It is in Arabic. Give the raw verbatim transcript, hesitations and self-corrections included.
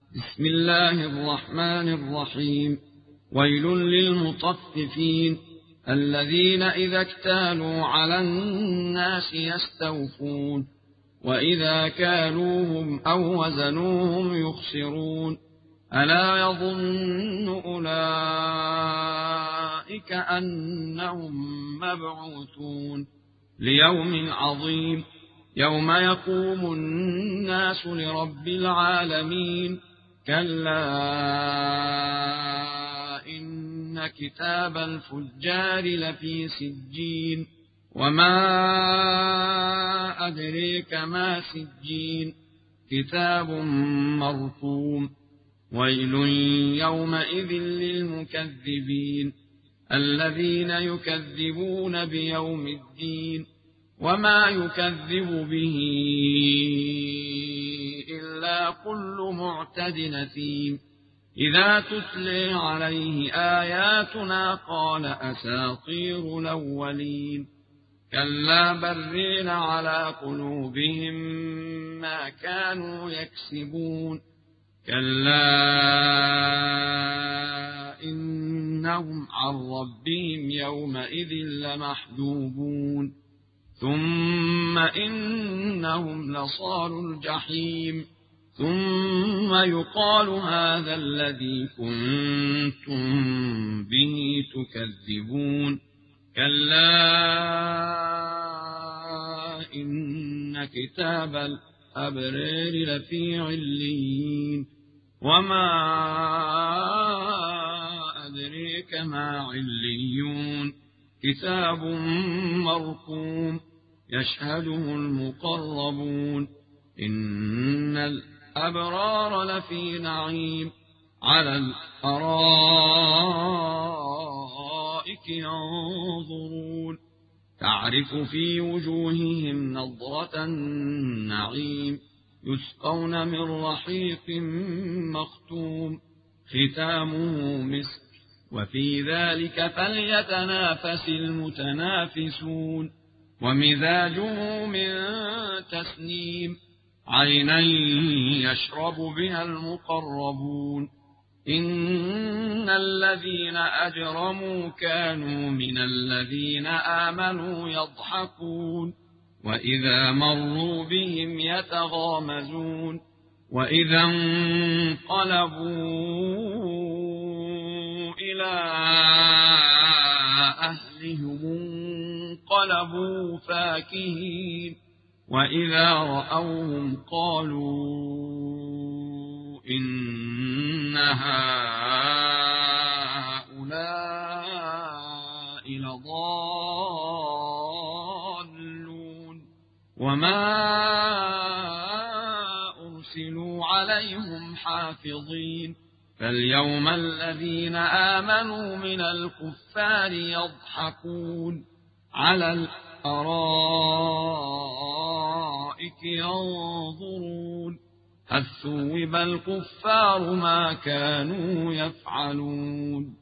بسم الله الرحمن الرحيم. ويل للمطففين الذين إذا اكتالوا على الناس يستوفون وإذا كالوهم أو وزنوهم يخسرون ألا يظن أولئك أنهم مبعوثون ليوم عظيم يوم يقوم الناس لرب العالمين كلا إن كتاب الفجار لفي سجين وما أدريك ما سجين كتاب مرقوم ويل يومئذ للمكذبين الذين يكذبون بيوم الدين وما يكذب به إلا كل معتد أثيم إذا تتلي عليه آياتنا قال أساطير الأولين كلا بل على قلوبهم ما كانوا يكسبون كلا إنهم عن ربهم يومئذ لمحجوبون ثم إنهم لصالوا الجحيم ثم يقال هذا الذي كنتم به تكذبون كلا إن كتاب الأبرار لفي عليين وما أدريك ما عليون كتاب مرقوم يشهده المقربون إن الأبرار لفي نعيم على الأرائك ينظرون تعرف في وجوههم نضرة النعيم يسقون من رحيق مختوم ختامه مسك وفي ذلك فليتنافس المتنافسون ومزاجه من تسنيم عينا يشرب بها المقربون إن الذين أجرموا كانوا من الذين آمنوا يضحكون وإذا مروا بهم يتغامزون وإذا انقلبوا إلى أهلهم انقلبوا فاكهين وإذا رأوهم قالوا إن هؤلاء لضالون وما أرسلوا عليهم حافظين فاليوم الذين آمنوا من الكفار يضحكون على الأرائك ينظرون هل ثوب الكفار ما كانوا يفعلون